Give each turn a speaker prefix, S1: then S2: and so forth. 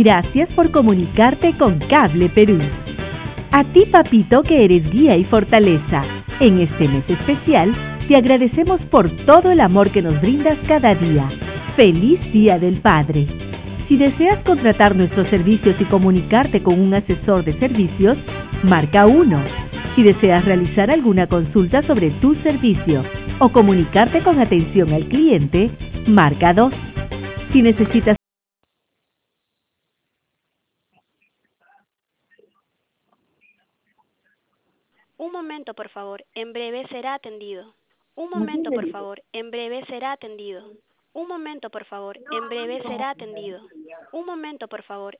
S1: Gracias por comunicarte con Cable Perú. A ti, papito, que eres guía y fortaleza. En este mes especial, te agradecemos por todo el amor que nos brindas cada día. ¡Feliz Día del Padre! Si deseas contratar nuestros servicios y comunicarte con un asesor de servicios, marca 1. Si deseas realizar alguna consulta sobre tu servicio o comunicarte con atención al cliente, marca 2. Si necesitas
S2: Un momento, por favor. En breve será atendido. Un momento, por favor. En breve será atendido. Un momento, por favor. En breve será atendido. Un momento, por favor.